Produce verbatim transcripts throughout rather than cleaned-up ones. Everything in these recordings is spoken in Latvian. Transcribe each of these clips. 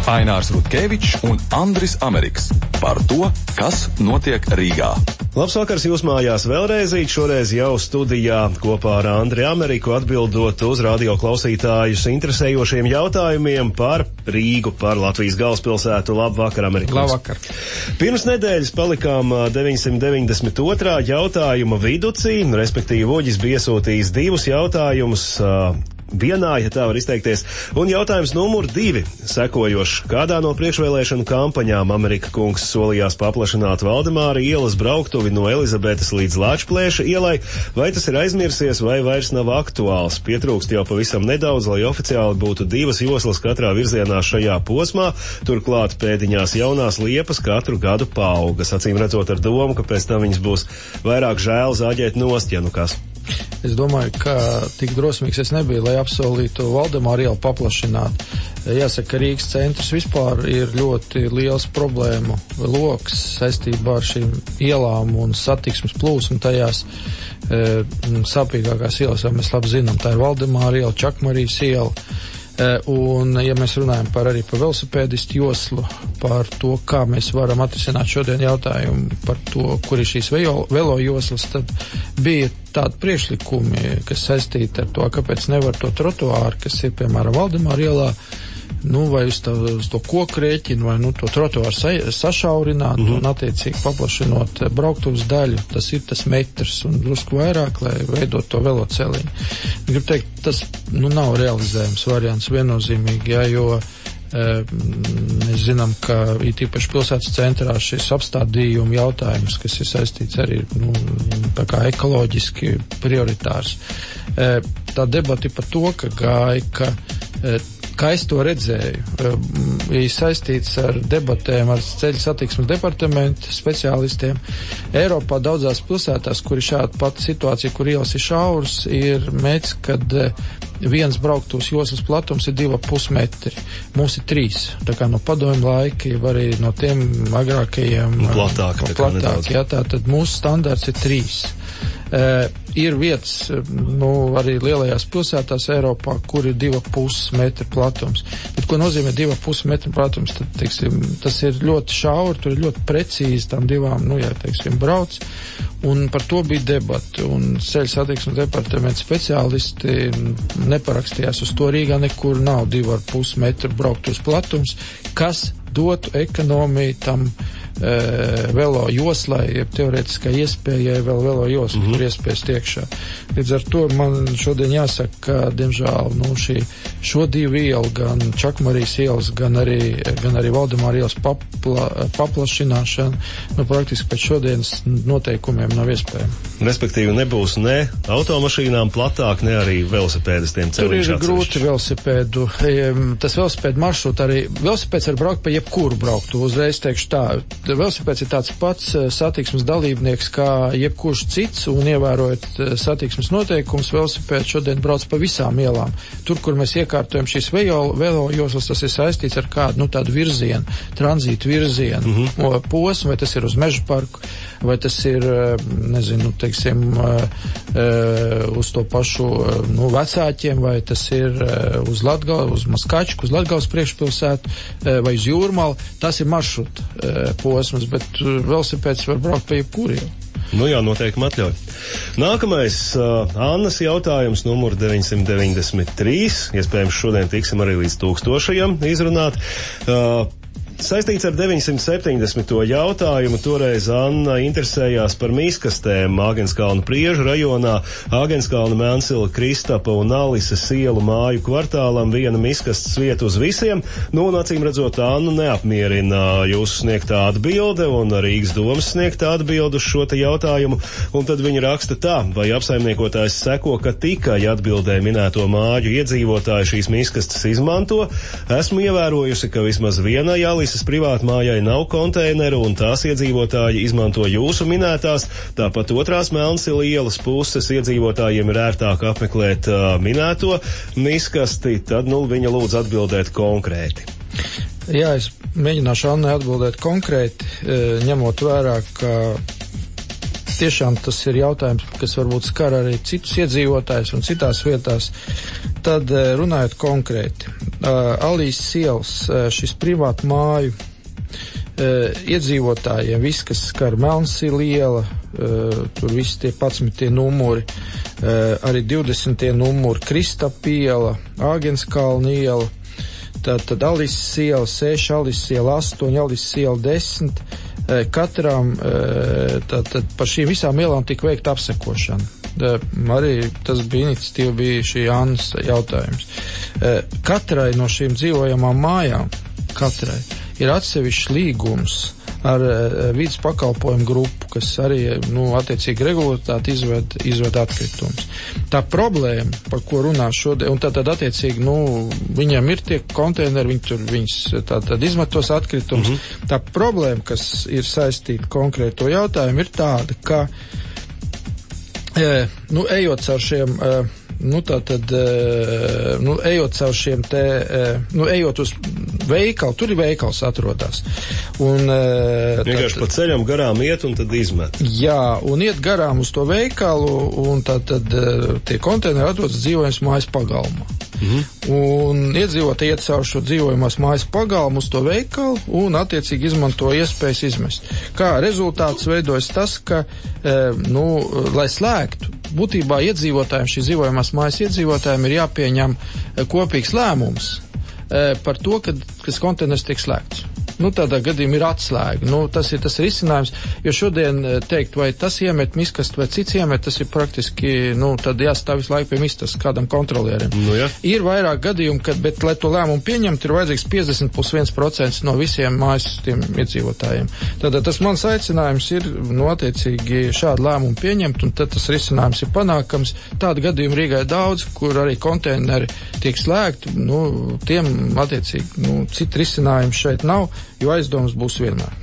Ainārs Rutkevičs un Andris Ameriks par to, kas notiek Rīgā. Labs vakars jūs mājās vēlreizīt, šoreiz jau studijā kopā ar Andri Ameriku atbildot uz radio klausītājus interesējošiem jautājumiem par Rīgu, par Latvijas galvaspilsētu. Labvakar, Amerikos. Labvakar. Pirms nedēļas palikām deviņsimt deviņdesmit otrā jautājuma viducī, respektīvi Uģis bija iesūtījis divus jautājumus vienā, ja tā var izteikties, un jautājums numur divi sekojošs. Kādā no priekšvēlēšanu kampaņām Amerika kungs solījās paplašināt Valdemāra ielas brauktuvi no Elizabetes līdz Lāčplēša ielai, vai tas ir aizmirsies vai vairs nav aktuāls? Pietrūkst jau pavisam nedaudz, lai oficiāli būtu divas joslas katrā virzienā šajā posmā, turklāt pēdiņās jaunās liepas katru gadu paaugas, acīm redzot ar domu, ka pēc tam viņas būs vairāk žēl zāģēt nost, ja nu kas. Es domāju, ka tik drosmīgs es nebiju, lai apsolītu Valdemāra ielu paplašināt. Jāsaka, Rīgas centrs vispār ir ļoti liels problēmu loks saistībā ar šīm ielām un satiksmes plūsmu tajās e, sāpīgākās ielas, jau mēs labi zinām, tā ir Valdemāra iela, Čakmarijas iela. Un, ja mēs runājam par arī par velosipēdistu joslu, par to, kā mēs varam atrisināt šodien jautājumu par to, kur ir šīs velo, velo joslas, tad bija tādi priekšlikumi, kas saistīti ar to, kāpēc nevar to trotuāru, kas ir, piemēram, Valdemāra ielā, nu, vai uz, tā, uz to koku rēķinu, vai, nu, to trotuāru sa, sašaurināt mm-hmm. un, attiecīgi, paplašinot brauktuvas daļu. Tas ir tas metrs un drusku vairāk, lai veidot to veloceliņu. Gribu teikt, tas, nu, nav realizējums variants viennozīmīgi, jā, jo e, mēs zinām, ka it īpaši pilsētas centrā šis apstādījuma jautājums, kas ir saistīts arī, nu, tā kā ekoloģiski prioritārs. E, tā debati par to, ka gāja, ka e, kā es to redzēju, ir saistīts ar debatēm ar ceļu satiksmes departamentu speciālistiem. Eiropā daudzās pilsētās, kur ir šāda pati situācija, kur ielas ir šauras, ir mērķis, kad viens brauktuvs joslas platums ir divi pus metri. Mums ir trīs. Tā kā no padomju laika, arī no tiem agrākajiem platāk, platāk, jā, tā tad mūsu standarts ir trīs. Uh, ir vietas, nu, arī lielajās pilsētās Eiropā, kur ir divi pus metri platums. Bet ko nozīmē divi pus metri platums? Tad, teiksim, tas ir ļoti šauri, tur ir ļoti precīzi tam divām, nu, jā, teiksim, brauc. Un par to bija debati. Un ceļu satiksmes departamenta speciālisti neparakstījās uz to. Rīgā nekur nav divi pus metri brauktus platums, kas dotu ekonomiju tam e, velo joslai, teorētiskai iespējai vēl velo joslu, mm-hmm. tur iespējas tiekšā. Līdz ar to man šodien jāsaka, ka, diemžēl, nu, šī, šo divu ielu, gan Čakmarijas ielas, gan arī, gan arī Valdemāra ielas papla, paplašināšana, nu, praktiski pēc šodienas noteikumiem nav iespējama. Respektīvi nebūs ne automašīnām platāk, ne arī velosipēdistiem ceļš. Tur ir grūti velosipēdu. Tas velosipēdu maršrutu arī, velosipēds var braukt pa jebkuru brauktu. Uzreiz teikšu tā, velosipēds ir tāds pats satiksmes dalībnieks kā jebkurš cits, un ievērojot satiksmes noteikumus, velosipēds šodien brauc pa visām ielām. Tur, kur mēs iekārtojam šīs velo, velo joslas, tas ir saistīts ar kādu, nu, tādu virzienu, tranzītu virzienu, mm-hmm. posmu, vai tas ir uz Meža parku, vai tas ir, nezinu, teiksim, uz to pašu, nu, Vecāķiem, vai tas ir uz Latgalu, uz Maskačku, uz Latgales priekšpilsētu, vai uz Jūrmalu. Tas ir maršruta posms, bet velosipēds var braukt pa jebkuru ielu. Nu jā, noteikti atļauj. Nākamais, uh, Annas jautājums, numur deviņsimt deviņdesmit trīs. Iespējams, šodien tiksim arī līdz tūkstošajam izrunāt. Uh, Saistīts ar deviņsimt septiņdesmito jautājumu, toreiz Anna interesējās par miskastēm Āgenskalna Priežu rajonā, Āgenskalna, Mēnsila, Kristapa un Alises ielu māju kvartālam, viena miskastes vieta uz visiem. Nu, un acīm redzot, Annu neapmierina jūsu sniegtā atbilde un Rīgas domas sniegtā atbilde uz šo te jautājumu, un tad viņa raksta tā, vai apsaimniekotājs seko, ka tikai atbildē minēto māju iedzīvotāji šīs miskastes izmanto. Esmu ievērojusi, ka vismaz vienai Alises privātmājai nav konteineru un tās iedzīvotāji izmanto jūsu minētās, tāpat otrās Melnsila ielas puses iedzīvotājiem ir ērtāk apmeklēt uh, minēto miskasti, tad, nu, viņa lūdz atbildēt konkrēti. Jā, es mēģināšu Annai atbildēt konkrēti, ņemot vērā, ka tiešām tas ir jautājums, kas varbūt skar arī citus iedzīvotājus un citās vietās, tad runājot konkrēti. Alīs ielas, šis privātu māju iedzīvotājiem, viss, kas skar Melnsila iela, tur visi tie padsmitie numuri, arī divdesmitie numuri, Kristapa iela, Āgenskalna iela, tātad Alīs iela seši, Alīs iela astoņi, Alīs iela desmit, katram tātad par šīm visām ielām tika veikta apsekošana. Arī tas bija iniciatīva, bija šī Annas jautājums. Katrai no šīm dzīvojamām mājām, katrai, ir atsevišķs līgums ar vides pakalpojumu grupu, kas arī, nu, attiecīgi regulātāti izved, izved atkritumus. Tā problēma, par ko runā šodien, un tātad attiecīgi, nu, viņiem ir tie konteineri, viņi tur, viņas tātad izmetos atkritumus. Mm-hmm. Tā problēma, kas ir saistīta konkrēto jautājumu, ir tāda, ka, e, nu, ejot caur šiem, e, nu, tātad, e, nu, ejot caur šiem te, e, nu, ejot uz veikalu, tur ir veikals atrodas. Un, e, vienkārši pa ceļam garām iet un tad izmet. Jā, un iet garām uz to veikalu, un tātad tie konteineri atrodas dzīvojamās mājas pagalmā. Mhm. Un iedzīvotāji iet caur šo dzīvojamās mājas pagalmu uz to veikalu un attiecīgi izmanto iespējas izmest. Kā rezultāts veidojas tas, ka, e, nu, lai slēgtu, būtībā iedzīvotājiem, šī dzīvojamās mājas iedzīvotājiem ir jāpieņem kopīgs lēmums e, par to, kad, kas konteiners tiek slēgts. Nu, tādā gadījumā ir atslēga. Nu, tas ir tas risinājums, jo šodien teikt, vai tas iemet miskast vai cits iemet, tas ir praktiski, nu, tad jāstāv visu laiku pie mistas kādam kontrolierim. Nu, ja. Ir vairāk gadījumu, kad, bet, lai to lēmumu pieņemt, ir vajadzīgs piecdesmit plus viens procents no visiem mājas tiem iedzīvotājiem. Tātad tas mans aicinājums ir, nu, attiecīgi šādu lēmumu pieņemt, un tad tas risinājums ir panākams. Tādu gadījumu Rīgā ir daudz, kur arī konteineri tiek slēgti, nu, tiem, attiecīgi, nu, citu risinājumu šeit nav, jo aizdomas būs vienmēr.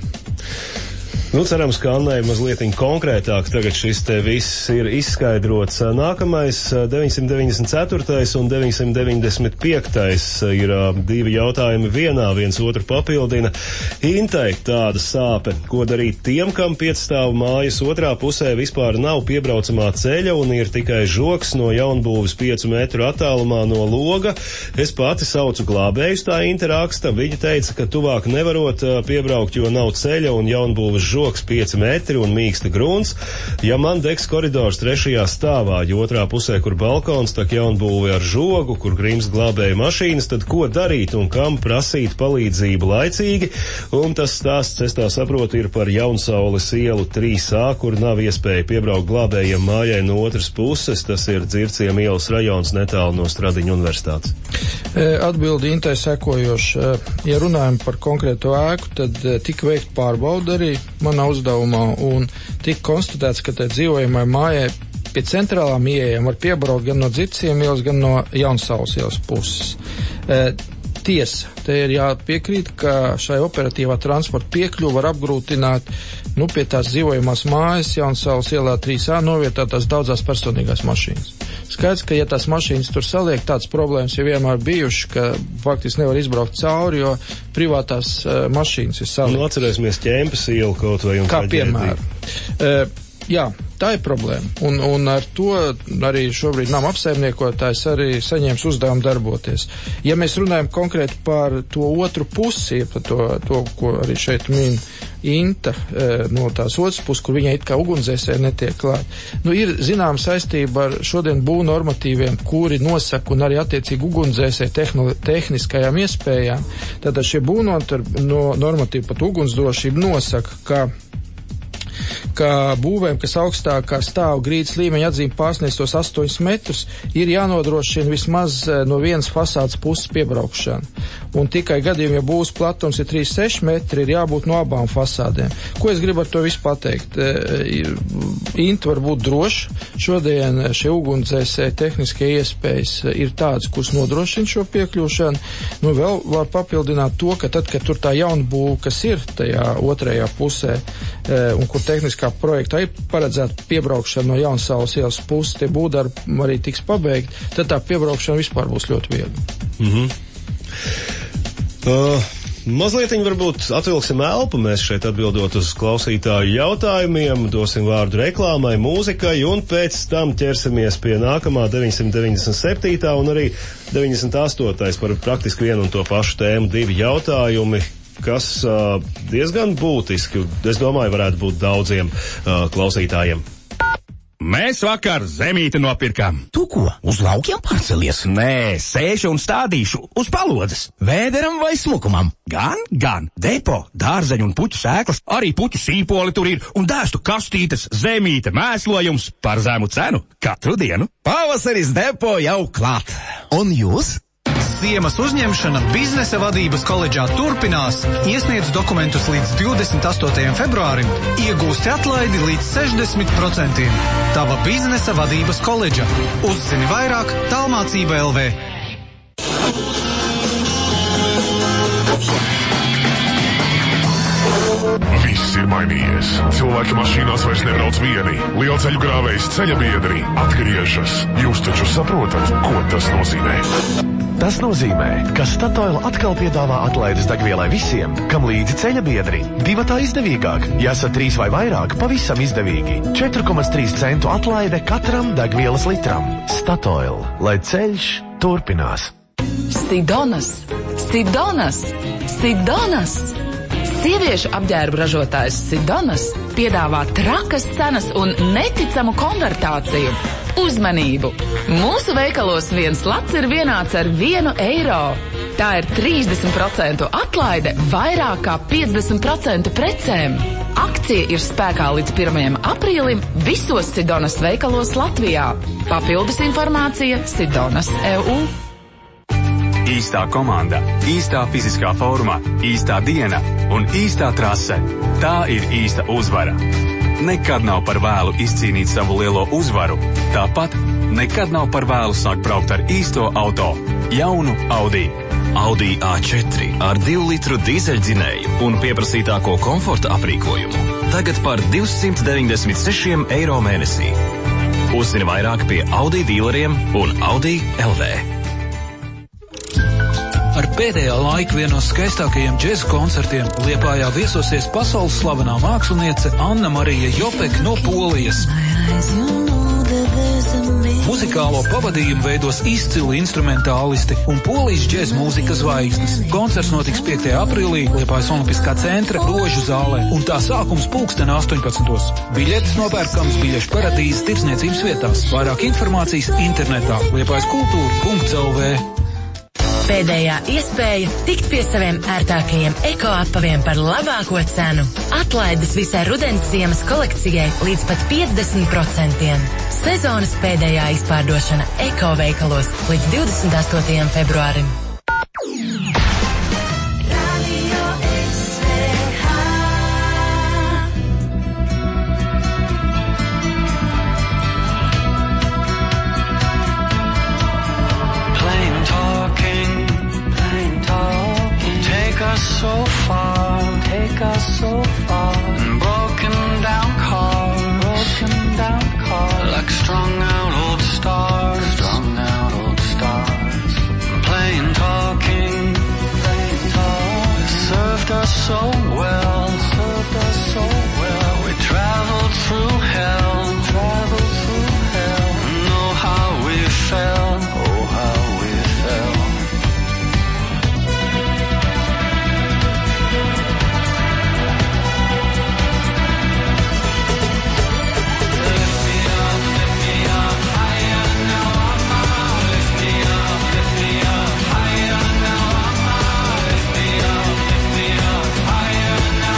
Nu, cerams, ka Annai mazliet konkrētāk tagad šis te viss ir izskaidrots. Nākamais deviņsimt deviņdesmit ceturtais un deviņsimt deviņdesmit piektais ir divi jautājumi vienā, viens otru papildina. Intai tāda sāpe, ko darīt tiem, kam piecstāvu mājas otrā pusē vispār nav piebraucamā ceļa un ir tikai žoks no jaunbūves piecu metru attālumā no loga. Es pati saucu glābējus, tā Inta raksta. Viņa teica, ka tuvāk nevarot piebraukt, jo nav ceļa un jaunbūves žoks žoks pieci metri un mīksta grunts. Ja man degs koridors trešajā stāvā, jo otrā pusē, kur balkons, tak jaunbūve ar žogu, kur grims glābēja mašīnas, tad ko darīt un kam prasīt palīdzību laicīgi? Un tas stāsts, es tā saprotu, ir par Jaunsaules ielu trīs A, kur nav iespēja piebraukt glābējiem mājai no otras puses. Tas ir Dzirciem ielas rajons netālu no Stradiņu universitātes. Atbildi Intai sekojoši. Ja runājam par konkrēto ēku, tad tika veikt pārbauda arī manā uzdevumā un tika konstatēts, ka tai dzīvojamai mājai pie centrālām ieejām var piebraukt gan no Dzirciem ielas, gan no Jaunsaules ielas puses. E, tiesa, te ir jāpiekrīt, ka šai operatīvā transporta piekļuva var apgrūtināt, nu, pie tās dzīvojamās mājas Jaunsaules ielā trīs A novietotās daudzās personīgās mašīnas. Skaidrs, ka ja tās mašīnas tur saliek, tādas problēmas jau vienmēr bijuši, ka faktiski nevar izbraukt cauri, jo privātās uh, mašīnas ir saliek. Nu, atcerēsimies Ķempas ielu kaut vai un kā piemēru. Uh, jā, tā ir problēma. Un, un ar to arī šobrīd nama apsaimniekotājs arī saņems uzdevumu darboties. Ja mēs runājam konkrēti par to otru pusi, par to, to ko arī šeit min Inta, no tās otras puses, kur viņai it kā ugunsdzēsēji netiek klāt. Nu, ir zinām saistība ar šodien būvu normatīviem, kuri nosaka un arī attiecīgi ugunsdzēsēji tehno, tehniskajām iespējām. Tātad šie būvu no normatīvi pat ugunsdrošību nosaka, ka ka būvēm, kas augstākā stāv grīdas līmeņa atzīme pārsniedz tos astoņus metrus, ir jānodrošina vismaz no vienas fasādes puses piebraukšana. Un tikai gadījumā, ja būvs platums ir trīs seši metri, ir jābūt no abām fasādēm. Ko es gribu ar to visu pateikt? Inta var būt droši. Šodien šie ugunsdzēsēji tehniskie iespējas ir tādas, kuras nodrošina šo piekļūšanu. Nu, vēl var papildināt to, ka tad, kad tur tā jaunbūve, kas ir tajā otrajā pusē, un kur tehniskā projektā ir paredzēta piebraukšana no Jaunsaules ielas puses, tie būvdarbi arī tiks pabeigti, tad tā piebraukšana vispār būs ļoti viegla. Mhm. Uh, mazlietiņ varbūt atvilksim elpu, mēs šeit atbildot uz klausītāju jautājumiem, dosim vārdu reklāmai, mūzikai, un pēc tam ķersimies pie nākamā deviņsimt deviņdesmit septītā un arī deviņdesmit astotais par praktiski vienu un to pašu tēmu, divi jautājumi, kas uh, diezgan būtiski, es domāju, varētu būt daudziem uh, klausītājiem. Mēs vakar zemīti nopirkām. Tu ko, uz laukiem pārcelies? Nē, sēžu un stādīšu uz palodzes. Vēderam vai smukumam? Gan, gan. Depo, dārzeņu un puķu sēklas, arī puķu sīpoli tur ir, un dēstu kastītes, zemīte, mēslojums par zemu cenu katru dienu. Pavasaris depo jau klāt. Un jūs? Ziemas uzņemšana biznesa vadības koledžā turpinās. Iesniedz dokumentus līdz divdesmit astotajam februārim. Iegūsti atlaidi līdz sešdesmit procentiem. Tava biznesa vadības koledža. Uzzini vairāk tālmācība L V. Viss ir mainījies. Cilvēki mašīnās vairs nebrauc vieni. Lielceļu grāvējs ceļa biedri atgriežas. Jūs taču saprotat, ko tas nozīmē? Tas nozīmē, ka Statoil atkal piedāvā atlaides degvielai visiem, kam līdzi ceļa biedri. Divatā izdevīgāk, ja esat trīs vai vairāk, pavisam izdevīgi. četri komats trīs centu atlaide katram degvielas litram. Statoil, lai ceļš turpinās. Sidonas, Sidonas, Sidonas. Sieviešu apģērbu ražotājs Sidonas piedāvā trakas cenas un neticamu konvertāciju. Uzmanību! Mūsu veikalos viens lats ir vienāds ar vienu eiro. Tā ir trīsdesmit procentu atlaide vairāk kā piecdesmit procentu precēm. Akcija ir spēkā līdz pirmajam aprīlim visos Sidonas veikalos Latvijā. Papildus informācija Sidonas E U. Īstā komanda, īstā fiziskā forma, īstā diena un īstā trase. Tā ir īsta uzvara. Nekad nav par vēlu izcīnīt savu lielo uzvaru. Tāpat nekad nav par vēlu sākt braukt ar īsto auto. Jaunu Audi. Audi A četri ar divu litru dīzeļdzinēju un pieprasītāko komforta aprīkojumu. Tagad par divsimt deviņdesmit seši eiro mēnesī. Uzzini vairāk pie Audi dīleriem un Audi L V. Ar pēdējā laika vienu no skaistākajiem džeza koncertiem Liepājā viesosies pasaules slavenā māksliniece Anna Marija Jopek no Polijas. Muzikālo pavadījumu veidos izcili instrumentālisti un Polijas džeza mūzikas zvaigznes. Koncerts notiks piektajā aprīlī Liepājas Olimpiskā centra Rožu zālē, un tā sākums pulksten astoņpadsmitos. Biļetes nopērkams biļešu paradīzes tirdzniecības vietās. Vairāk informācijas internetā liepājas kultūra punkts L V. Pēdējā iespēja tikt pie saviem ērtākajiem ekoapaviem par labāko cenu. Atlaides visai rudens ziemas kolekcijai līdz pat piecdesmit procentiem. Sezonas pēdējā izpārdošana eko veikalos līdz divdesmit astotajam februārim. So far, take us so far. Broken down car, broken down car. Like strung out old stars, strung out old stars. Playing talking, playing talk. Served us so well, served us so well. We traveled through hell, traveled through hell. Know how we felt, oh how we felt. Higher now.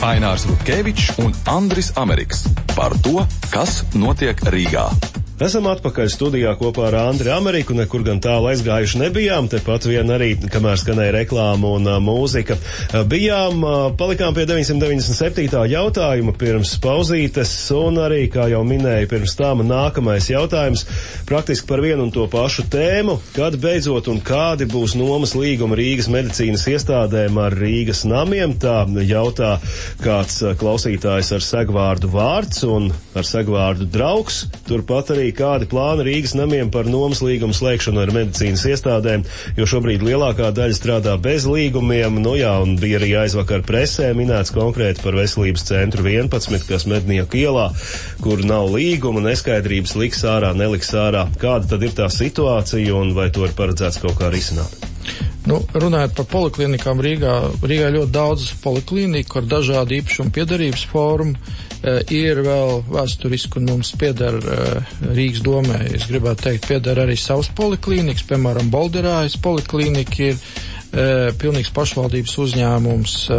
Ainārs Rutkevičs un Andris Ameriks par to, kas notiek Rīgā. Esam atpakaļ studijā kopā ar Andri Ameriku, nekur gan tālu aizgājuši nebijām, tepat vien arī, kamēr skanēja reklāma un uh, mūzika. Uh, bijām, uh, palikām pie deviņsimt deviņdesmit septītā jautājuma pirms pauzītes, un arī, kā jau minēju, pirms tam nākamais jautājums, praktiski par vienu un to pašu tēmu, kad beidzot un kādi būs nomas līguma Rīgas medicīnas iestādēm ar Rīgas namiem, tā jautā kāds klausītājs ar segvārdu vārds un ar segvārdu draugs, turpat arī kādi plāni Rīgas namiem par nomas līgumu slēgšanu ar medicīnas iestādēm, jo šobrīd lielākā daļa strādā bez līgumiem, nu jā, un bija arī aizvakar presē minēts konkrēti par veselības centru vienpadsmit, kas Mednieku ielā, kur nav līguma, neskaidrības liks ārā, neliks ārā. Kāda tad ir tā situācija un vai to ir paredzēts kaut kā risināt? Nu, runājot par poliklinikām Rīgā, Rīgā ļoti daudz polikliniku ar dažādu īpašumu piedarības formu. E, ir vēl vēsturiski, un mums piedar e, Rīgas domē, es gribētu teikt, piedar arī savas poliklinikas, piemēram, Bolderājas poliklinika ir e, pilnīgs pašvaldības uzņēmums. E,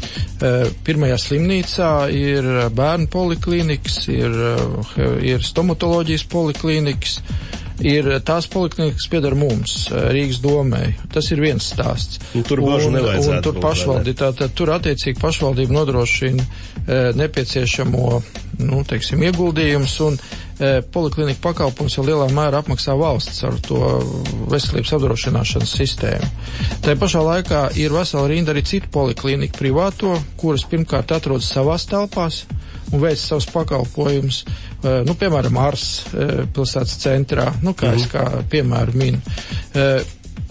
e, pirmajā slimnīcā ir bērnu poliklinikas, ir, ir stomatoloģijas poliklinikas, ir tās poliklinikas, kas piedar mums, Rīgas domē. Tas ir viens stāsts. Un tur bažu nevajadzētu. Un tur pašvaldība, tātad tur attiecīgi pašvaldība nodrošina e, nepieciešamo, nu, teiksim, ieguldījumus, un e, poliklinika pakalpums jau lielā mērā apmaksā valsts ar to veselības apdrošināšanas sistēmu. Tā pašā laikā ir vesela rinda arī citu poliklinika privāto, kuras pirmkārt atrodas savās telpās un veic savus pakalpojumus, uh, nu, piemēram, Ars uh, pilsētas centrā, nu, kā es kā piemēru minu. Uh,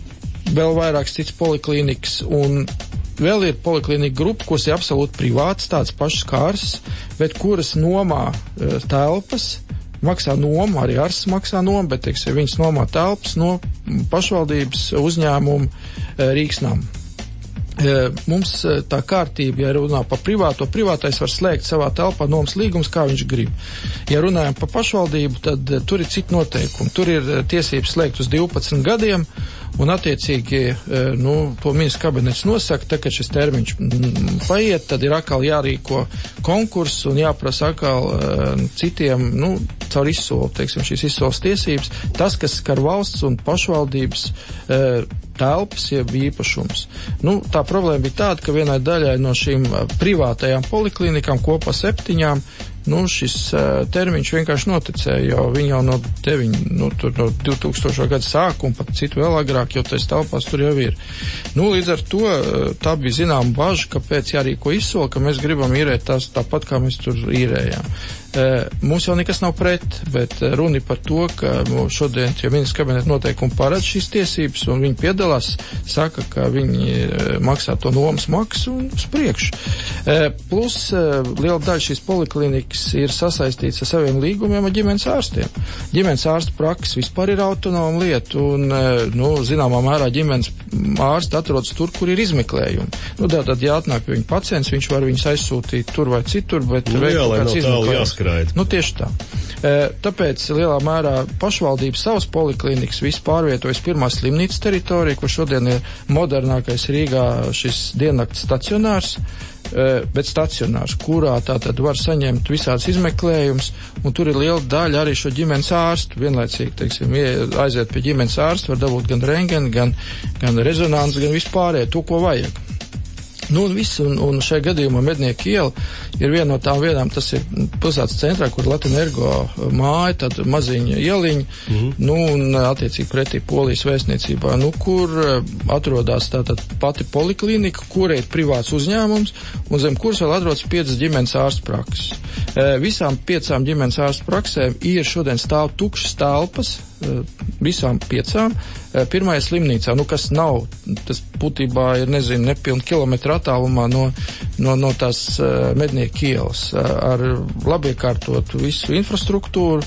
vēl vairākas cits poliklinikas, un vēl ir poliklinika grupa, kuras ir absolūti privātas, tādas pašas kā Ars, bet kuras nomā uh, telpas, maksā nomu, arī Ars maksā nomu, bet, teiksim, viņas nomā telpas no pašvaldības uzņēmumu uh, Rīgas namu. Mums tā kārtība, ja runā par privāto, privātais var slēgt savā telpā nomas līgums, kā viņš grib. Ja runājam par pašvaldību, tad tur ir citi noteikumi. Tur ir tiesības slēgt uz divpadsmit gadiem, un attiecīgi, nu, to ministrs kabinets nosaka, tā, kad šis termiņš paiet, tad ir atkal jārīko konkurss un jāprasa atkal citiem, nu, caur izsolu, teiksim, šīs izsoles tiesības. Tas, kas skar valsts un pašvaldības telpas, jeb īpašums. Nu, tā problēma bija tāda, ka vienai daļai no šīm privātajām poliklinikām kopā septiņām, nu, šis uh, termiņš vienkārši noticēja, jo viņi jau no deviņi, nu, tur no divtūkstošā gada sākuma, pat citu vēl agrāk, jo tais telpās tur jau ir. Nu, līdz ar to tā bija zinām baža, kāpēc jārīko izsoli, ka mēs gribam īrēt tās tāpat, kā mēs tur īrējām. Uh, mums jau nekas nav pret, bet runa par to, ka šodien, ja ministrs kabineta noteikumi paredz šīs tiesības, un viņi piedalās, saka, ka viņi uh, maksā to nomas maksu un uz priekšu. Uh, plus, uh, liela daļa šīs poliklinikas ir sasaistīts ar saviem līgumiem ar ģimenes ārstiem. Ģimenes ārsta praksa vispār ir autonoma lieta, un, nu, zināmā mērā ģimenes ārsti atrodas tur, kur ir izmeklējumi. Nu, tātad, ja atnāk pie viņa pacients, viņš var viņus aizsūtīt tur vai citur, bet nu, jā, lai nav tālu jāskraid. Nu, tieši tā. Tāpēc lielā mērā pašvaldības savas poliklinikas viss pārvietojas pirmā slimnīcas teritorija, kur šodien ir modernākais Rīgā šis diennakts stacionārs, bet stacionārs, kurā tātad var saņemt visāds izmeklējums, un tur ir liela daļa arī šo ģimenes ārstu. Vienlaicīgi, teiksim, aiziet pie ģimenes ārsta, var dabūt gan rentgeni, gan, gan rezonanci, gan vispārējo, to, ko vajag. Nu, un viss, un, un šajā gadījumā Mednieku iela ir viena no tām vietām, tas ir pilsētas centrā, kur Latvinergo māja, tad maziņa ieliņa, mm-hmm. nu, un attiecīgi pretī Polijas vēstniecībā, nu, kur atrodas tātad pati poliklinika, kura ir privāts uzņēmums, un zem kuras vēl atrodas piecas ģimenes ārstu prakses. E, visām piecām ģimenes ārstu praksēm ir šodien stāv tukšas telpas, visām piecām, pirmajā slimnīcā, nu, kas nav, tas būtībā ir, nezinu, nepilnu kilometru attālumā no, no, no tās uh, Mednieku ielas, uh, ar labiekārtotu visu infrastruktūru,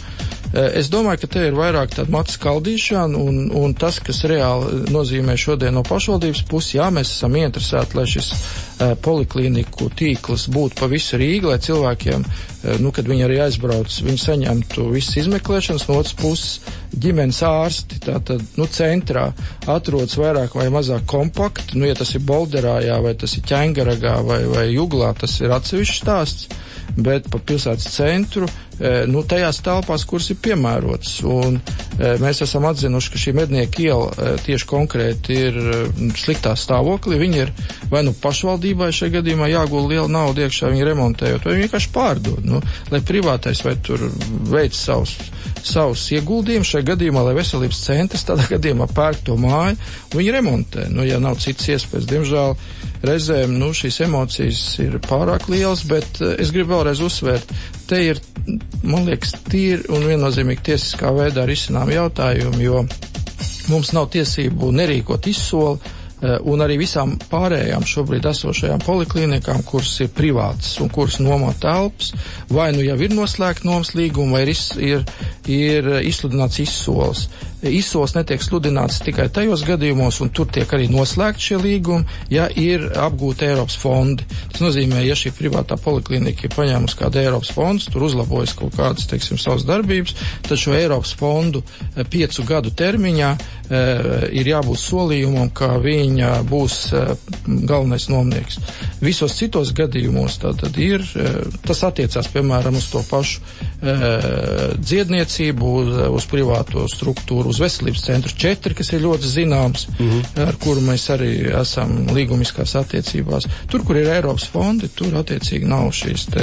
Es domāju, ka te ir vairāk tāda matu skaldīšana, un, un tas, kas reāli nozīmē šodien no pašvaldības puses, jā, mēs esam ieinteresēti, lai šis uh, poliklīniku tīkls būtu pa visu Rīgu, lai cilvēkiem, uh, nu, kad viņi arī aizbrauc, viņi saņemtu visas izmeklēšanas, no otras puses ģimenes ārsti, tātad, nu, centrā atrodas vairāk vai mazāk kompakti, nu, ja tas ir Bolderājā, vai tas ir Ķengaragā, vai, vai Juglā, tas ir atsevišķs stāsts, bet pa pilsētas centru, nu, tajās telpās, kuras ir piemērotas. Un mēs esam atzinuši, ka šī Mednieku iela tieši konkrēti ir sliktā stāvoklī. Viņi ir vai nu pašvaldībai šajā gadījumā jāgulda liela nauda iekšā, viņi remontējot, vai viņi vienkārši pārdod. Nu, lai privātais vai tur veic savus, savus ieguldījumus šajā gadījumā, lai veselības centrs tādā gadījumā pērk to māju, un viņi remontē. Nu, ja nav citas iespējas, diemžēl, reizēm, nu, šīs emocijas ir pārāk lielas, bet es gribu vēlreiz uzsvērt, te ir, man liekas, tīri un viennozīmīgi tiesiskā veidā risinām jautājumu, jo mums nav tiesību nerīkot izsoli, un arī visām pārējām šobrīd esošajām poliklīnikām, kuras ir privātas un kuras nomā telpas, vai nu jau ir noslēgta nomas līguma, vai ir, ir, ir izsludināts izsoles. Izsoles netiek sludināts tikai tajos gadījumos, un tur tiek arī noslēgti šie līgumi, ja ir apgūti Eiropas fondi. Tas nozīmē, ja šī privātā poliklinika ir paņēmusi kādu Eiropas fondus, tur uzlabojas kaut kādas, teiksim, savas darbības, tad šo Eiropas fondu piecu gadu termiņā e, ir jābūt solījumam, ka viņa būs e, galvenais nomnieks. Visos citos gadījumos tātad ir, e, tas attiecās, piemēram, uz to pašu e, dziedniecību, uz, uz privāto struktūru, uz veselības centru četri, kas ir ļoti zināms, mm-hmm. ar kuru mēs arī esam līgumiskās attiecībās. Tur, kur ir Eiropas fondi, tur attiecīgi nav šīs te,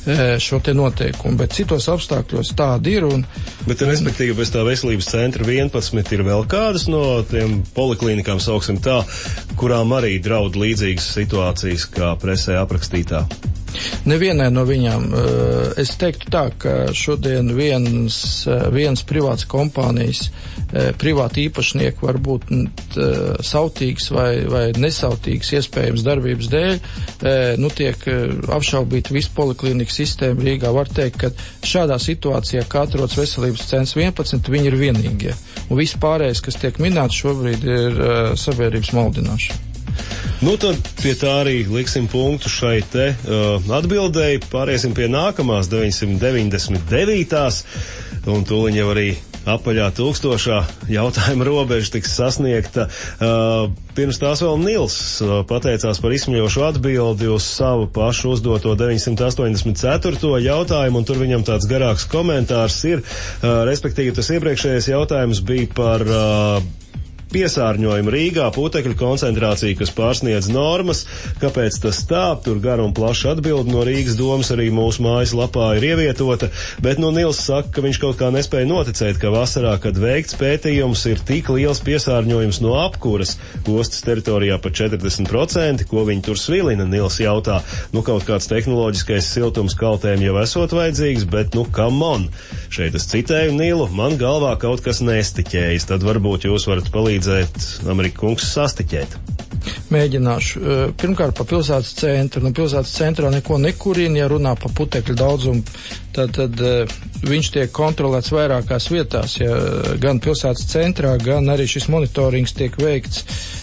šo te noteikumu, bet citos apstākļos tādi ir. Un, bet, respektīvi, bez tā veselības centra vienpadsmit ir vēl kādas no tiem poliklīnikām, sauksim tā, kurām arī draud līdzīgas situācijas kā presē aprakstītā? Nevienai no viņām. Es teiktu tā, ka šodien viens, viens privāts kompānijas, privāti īpašnieki var būt sautīgs vai, vai nesautīgs iespējams darbības dēļ, nu tiek apšaubīt visu poliklīniku sistēmu Rīgā. Var teikt, ka šādā situācijā, kā atrodas veselības centrs vienpadsmit, viņi ir vienīgie. Un viss pārējais, kas tiek minēts šobrīd, ir sabiedrības maldināšana. Nu, tad pie tā arī liksim punktu šai te uh, atbildēji. Pāriesim pie nākamās deviņsimt deviņdesmit devītās un tūliņ jau arī apaļā tūkstošā jautājuma robeža tiks sasniegta. Uh, pirms tās vēl Nils uh, pateicās par izsmeļošu atbildi uz savu pašu uzdoto deviņsimt astoņdesmit ceturto jautājumu, un tur viņam tāds garāks komentārs ir. Uh, respektīvi, tas iepriekšējais jautājums bija par uh, piesārņojumu Rīgā, putekļu koncentrācija, kas pārsniedz normas. Kāpēc tas tā? Tur gara un plaša atbildi no Rīgas domas arī mūsu mājaslapā ir ievietota, bet nu Nils saka, ka viņš kaut kā nespēja noticēt, ka vasarā, kad veikts pētījums, ir tik liels piesārņojums no apkuras ostas teritorijā par četrdesmit procenti, ko viņi tur svilina. Nils jautā, nu kaut kāds tehnoloģiskais siltums kaltēm jau esot vajadzīgs, bet nu come on. Šeit es citēju Nilu, man galvā kaut kas nestiķējas, tad varbūt jūs varat palīdzēt Amerikas kungs sastiķēt. Mēģināšu. Pirmkārt, pa pilsētas centru. Nu, pilsētas centrā neko nekurina, ja runā pa putekļu daudzumu, tad, tad viņš tiek kontrolēts vairākās vietās, ja gan pilsētas centrā, gan arī šis monitorings tiek veikts,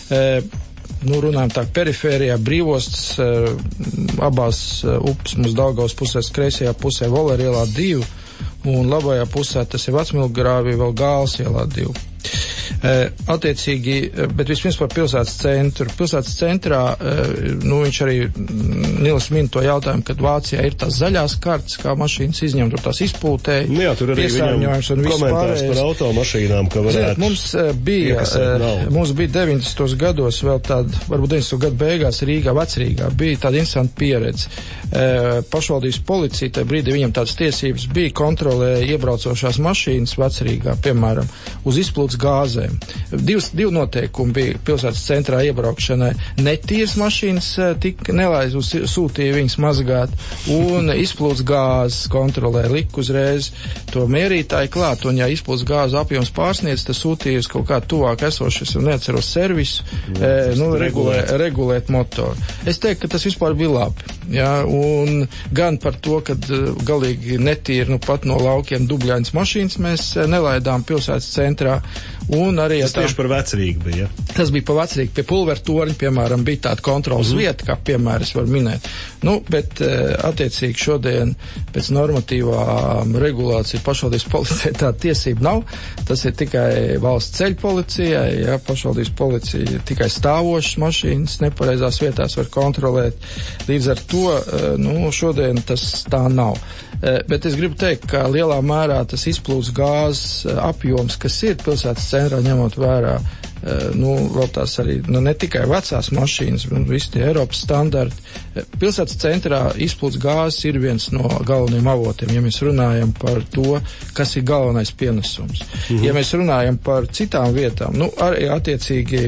nu, runājam tā, perifērijā, brīvostas, abās upes mums Daugavas pusēs, kreisajā pusē Voleru ielā divi, un labajā pusē tas ir Vecmilgrāvī vēl Gāles ielā divi. Attiecīgi, bet vispirms par pilsētas centru. Pilsētas centrā, nu, viņš arī Nils min to jautājumu, kad Vācijā ir tās zaļās kartes, kā mašīnas izņem, tur tās izpūtēji, nu jā, tur arī piesārņojums un viss komentārs par automašīnām, ka varētu. Ziniet, mums bija, mums bija deviņdesmitos gados vēl tāda, varbūt deviņdesmito gadu beigās Rīgā, Vecrīgā, bija tāda interesanta pieredze. Pašvaldības policija, tajā brīdī viņam tādas tiesības bija, kontrolēja iebraucošās mašīnas Vecrīgā, piemēram, uz izplūdes gāzēm. Divs, divi noteikumi bija pilsētas centrā iebraukšanai. Netīras mašīnas tik nelaiz uz sūtīja viņas mazgāt, un izplūdes gāzes kontrolē lik uzreiz to mērītāju klāt, un ja izplūdes gāzes apjoms pārsniedz, tas sūtīja uz kaut kā tuvāk esošas, un neatceros servisu, e, nu, regulē, regulēt motoru. Es teiktu, ka tas vispār bija labi. Jā, un gan par to, ka galīgi netīri, nu pat no laukiem dubļainas mašīnas mēs nelaidām pilsētas centrā, un arī... Tas tieši par Vecrīgu bija, ja? Tas bija pa Vecrīgu, pie Pulvertorņa, piemēram, bija tāda kontrolas mm-hmm. vieta, kā piemērs var minēt. Nu, bet attiecīgi šodien pēc normatīvām regulāciju pašvaldības policijai tā tiesība nav. Tas ir tikai valsts ceļu policijai, ja, pašvaldības policija tikai stāvošas mašīnas nepareizās vietās var kontrolēt. Līdz ar to, nu, šodien tas tā nav. Bet es gribu teikt, ka lielā mērā tas izplūdes gāzes apjoms, kas ir pilsētas centrā, ņemot vērā, nu, vēl tās arī, nu, ne tikai vecās mašīnas, bet visi tie Eiropas standarti. Pilsētas centrā izplūdes gāzes ir viens no galvenajiem avotiem, ja mēs runājam par to, kas ir galvenais pienesums. Mhm. Ja mēs runājam par citām vietām, nu, arī attiecīgi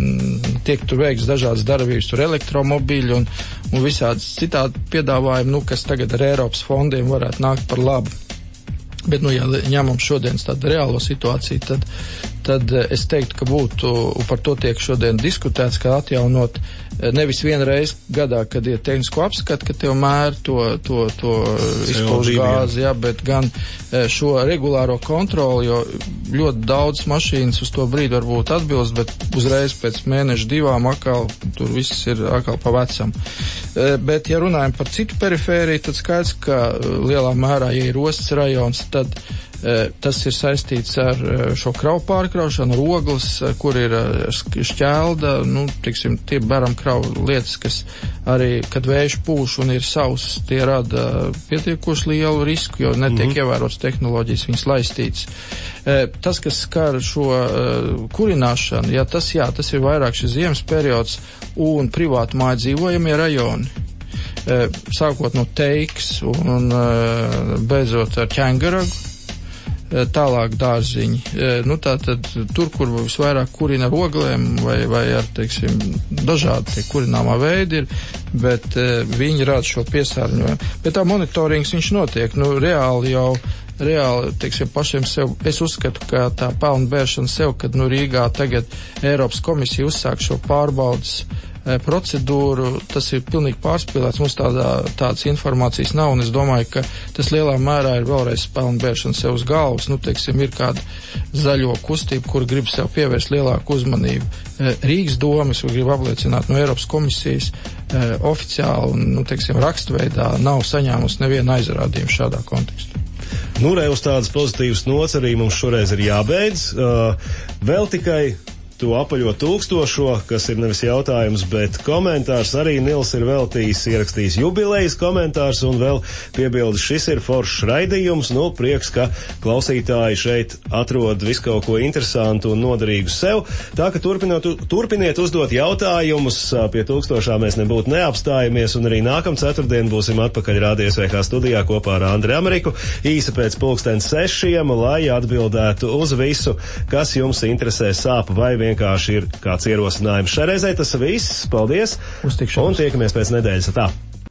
m, tiek tur veikts dažādas darbības, tur elektromobīļi un, un visādas citādi piedāvājumi, nu, kas tagad ar Eiropas fondiem varētu nākt par labu. Bet, nu, ja ņemam šodienas tādu reālo situāciju, tad, tad es teiktu, ka būtu, un par to tiek šodien diskutēts, ka atjaunot nevis vienreiz gadā, kad ir tehnisko apskat, ka tev mēr to, to, to izpaužu gāzi, jā, bet gan šo regulāro kontroli, jo ļoti daudz mašīnas uz to brīdi varbūt atbilst, bet uzreiz pēc mēneša divām atkal, tur viss ir atkal pa vecam. Bet, ja runājam par citu perifēriju, tad skaidrs, ka lielā mērā, ja ir ostas rajons, tad tas ir saistīts ar šo kravu pārkraušanu, ar ogles, kur ir šķelda, nu, tiksim, tie beram kravu lietas, kas arī, kad vējš pūš un ir sauss, tie rada pietiekoši lielu risku, jo netiek mm-hmm. ievērots tehnoloģijas, viņas laistīts. Tas, kas skar šo kurināšanu, jā, tas, jā, tas ir vairāk šis ziemas periods un privātu māju dzīvojamie rajoni. Sākot no Teikas un beidzot ar Ķengaragu, tālāk dārziņi. Nu, tātad tur, kur visvairāk kurina ar oglēm vai, vai ar, teiksim, dažādi tie kurināmā veidi ir, bet viņi rāda šo piesārņojumu. Bet tā monitorings viņš notiek, nu, reāli jau, reāli, teiksim, pašiem sev, es uzskatu, ka tā pelnu bēršana sev, kad, nu, Rīgā tagad Eiropas komisija uzsāk šo pārbaudas procedūru, tas ir pilnīgi pārspīlēts, mums tādā, tādas informācijas nav, un es domāju, ka tas lielā mērā ir vēlreiz pelnu bēršana sev uz galvas, nu, teiksim, ir kāda zaļo kustība, kur grib sev pievērst lielāku uzmanību. Rīgas domas, kur grib apliecināt no Eiropas komisijas, oficiāli un, nu, teiksim, rakstveidā nav saņēmusi nevienu aizrādījumu šādā kontekstā. Nu, re, uz tādas pozitīvas nots arī mums šoreiz ir jābeidz. Uh, vēl tikai to apaļo tūkstošo, kas ir nevis jautājums, bet komentārs arī Nils ir veltījis, ierakstījis jubilejas komentārs un vēl piebildi, šis ir foršs raidījums, nu, prieks, ka klausītāji šeit atrod visu kaut ko interesantu un noderīgu sev, tā ka turpinot, turpiniet uzdot jautājumus, pie tūkstošā mēs nebūtu neapstājamies, un arī nākam ceturtdien būsim atpakaļ Rādio S V H studijā kopā ar Andri Ameriku, īsi pēc pulkstens sešiem, lai atbildētu uz visu, kas jums interesē, sāp vai vien vienkārši ir kāds ierosinājums. Šai reizē tas viss. Paldies. Uztikšanos. Un tiekamies pēc nedēļas. Tā.